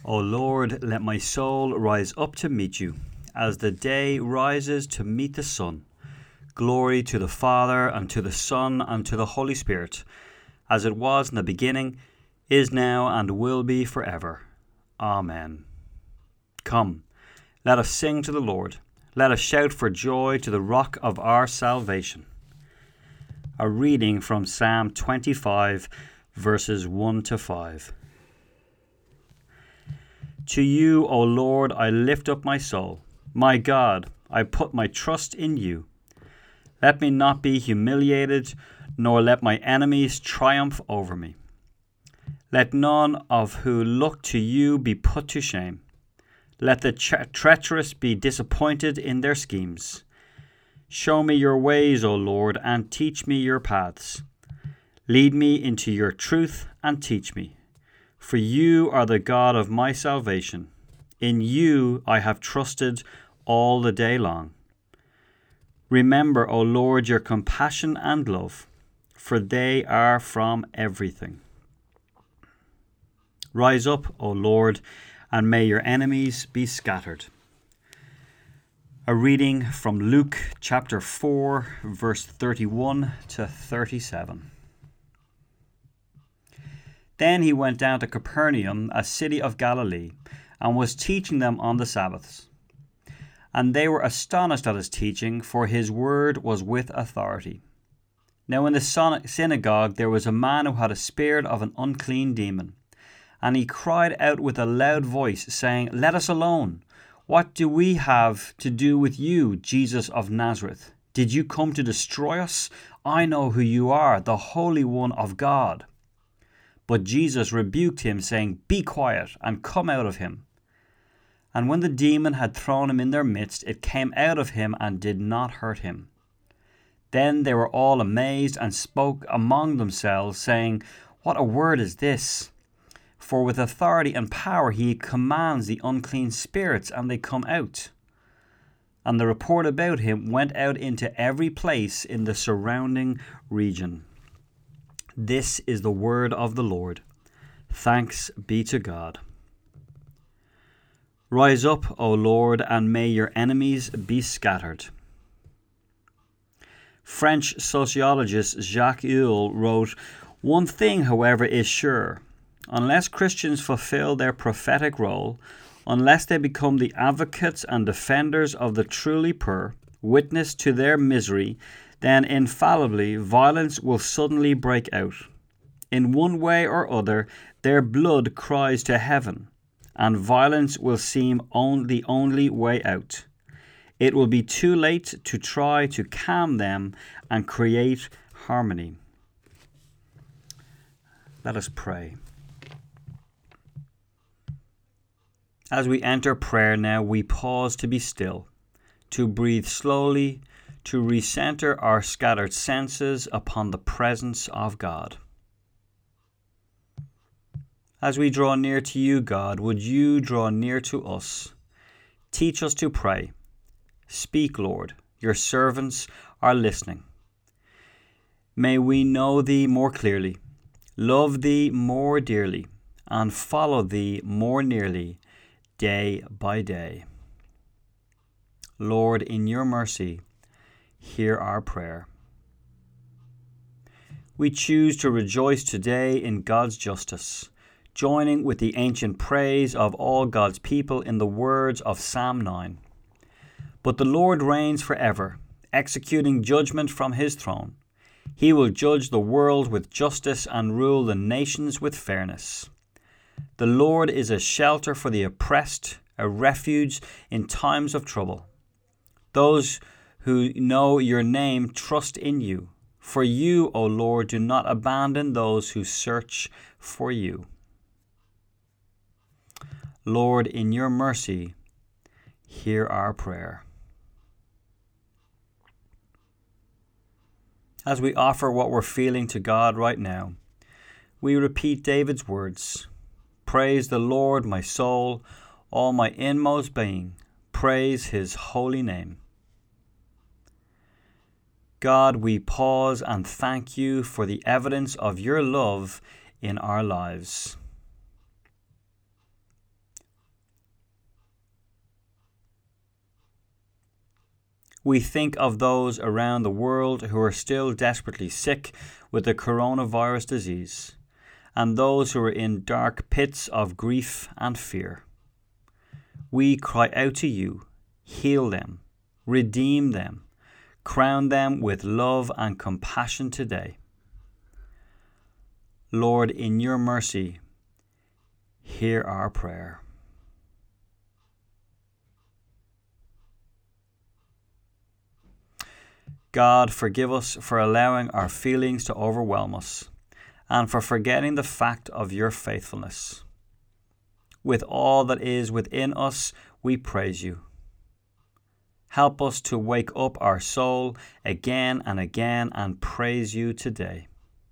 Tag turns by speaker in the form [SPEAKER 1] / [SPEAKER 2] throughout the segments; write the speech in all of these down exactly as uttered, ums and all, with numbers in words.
[SPEAKER 1] O Lord, let my soul rise up to meet you, as the day rises to meet the sun. Glory to the Father, and to the Son, and to the Holy Spirit, as it was in the beginning, is now, and will be forever. Amen. Come, let us sing to the Lord. Let us shout for joy to the rock of our salvation. A reading from Psalm twenty-five, verses one to five. To you, O Lord, I lift up my soul. My God, I put my trust in you. Let me not be humiliated, nor let my enemies triumph over me. Let none of who look to you be put to shame. Let the tre- treacherous be disappointed in their schemes. Show me your ways, O Lord, and teach me your paths. Lead me into your truth and teach me. For you are the God of my salvation. In you I have trusted all the day long. Remember, O Lord, your compassion and love, for they are from everything. Rise up, O Lord, and may your enemies be scattered. A reading from Luke chapter four, verse thirty-one to thirty-seven. Then he went down to Capernaum, a city of Galilee, and was teaching them on the Sabbaths. And they were astonished at his teaching, for his word was with authority. Now in the synagogue there was a man who had a spirit of an unclean demon. And he cried out with a loud voice, saying, Let us alone. What do we have to do with you, Jesus of Nazareth? Did you come to destroy us? I know who you are, the Holy One of God. But Jesus rebuked him, saying, Be quiet, and come out of him. And when the demon had thrown him in their midst, it came out of him and did not hurt him. Then they were all amazed and spoke among themselves, saying, What a word is this! For with authority and power he commands the unclean spirits, and they come out. And the report about him went out into every place in the surrounding region. This is the word of the Lord. Thanks be to God. Rise up, O Lord, and may your enemies be scattered. French sociologist Jacques Ellul wrote, One thing, however, is sure. Unless Christians fulfill their prophetic role, unless they become the advocates and defenders of the truly poor, witness to their misery, then infallibly violence will suddenly break out. In one way or other, their blood cries to heaven, and violence will seem on the only way out. It will be too late to try to calm them and create harmony. Let us pray. As we enter prayer now, we pause to be still, to breathe slowly, to recenter our scattered senses upon the presence of God. As we draw near to you, God, would you draw near to us? Teach us to pray. Speak, Lord. Your servants are listening. May we know thee more clearly, love thee more dearly, and follow thee more nearly day by day. Lord, in your mercy, hear our prayer. We choose to rejoice today in God's justice, joining with the ancient praise of all God's people in the words of Psalm nine. But the Lord reigns forever, executing judgment from his throne. He will judge the world with justice and rule the nations with fairness. The Lord is a shelter for the oppressed, a refuge in times of trouble. Those who know your name trust in you. For you, O Lord, do not abandon those who search for you. Lord, in your mercy, hear our prayer. As we offer what we're feeling to God right now, we repeat David's words. Praise the Lord, my soul, all my inmost being. Praise his holy name. God, we pause and thank you for the evidence of your love in our lives. We think of those around the world who are still desperately sick with the coronavirus disease, and those who are in dark pits of grief and fear. We cry out to you, heal them, redeem them, crown them with love and compassion today. Lord, in your mercy, hear our prayer. God, forgive us for allowing our feelings to overwhelm us and for forgetting the fact of your faithfulness. With all that is within us, we praise you. Help us to wake up our soul again and again and praise you today.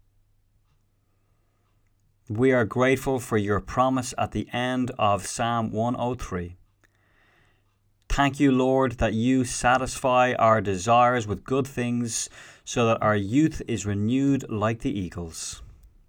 [SPEAKER 1] We are grateful for your promise at the end of Psalm one oh three. Thank you, Lord, that you satisfy our desires with good things so that our youth is renewed like the eagles.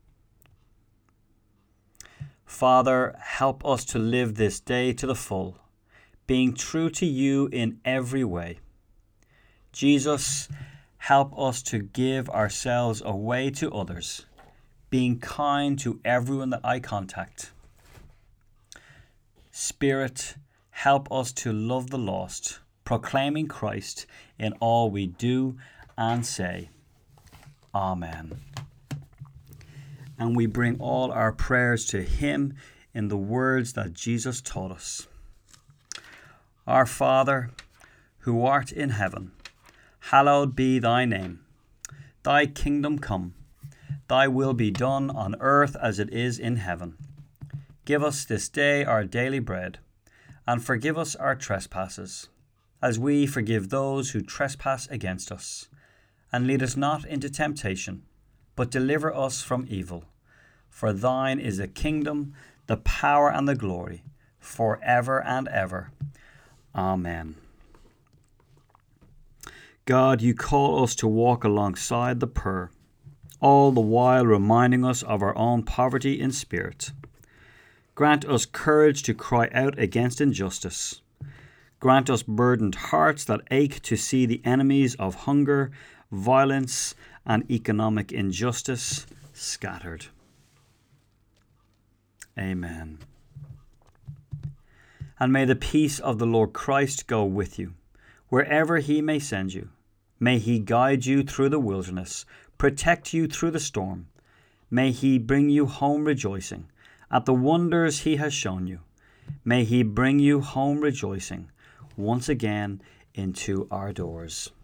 [SPEAKER 1] Father, help us to live this day to the full, being true to you in every way. Jesus, help us to give ourselves away to others, being kind to everyone that I contact. Spirit, help us to love the lost, proclaiming Christ in all we do and say. Amen. And we bring all our prayers to him in the words that Jesus taught us. Our Father, who art in heaven, hallowed be thy name. Thy kingdom come, thy will be done on earth as it is in heaven. Give us this day our daily bread, and forgive us our trespasses, as we forgive those who trespass against us. And lead us not into temptation, but deliver us from evil. For thine is the kingdom, the power, and the glory, forever and ever. Amen. God, you call us to walk alongside the poor, all the while reminding us of our own poverty in spirit. Grant us courage to cry out against injustice. Grant us burdened hearts that ache to see the enemies of hunger, violence, and economic injustice scattered. Amen. And may the peace of the Lord Christ go with you, wherever he may send you. May he guide you through the wilderness, protect you through the storm. May he bring you home rejoicing at the wonders he has shown you. May he bring you home rejoicing once again into our doors.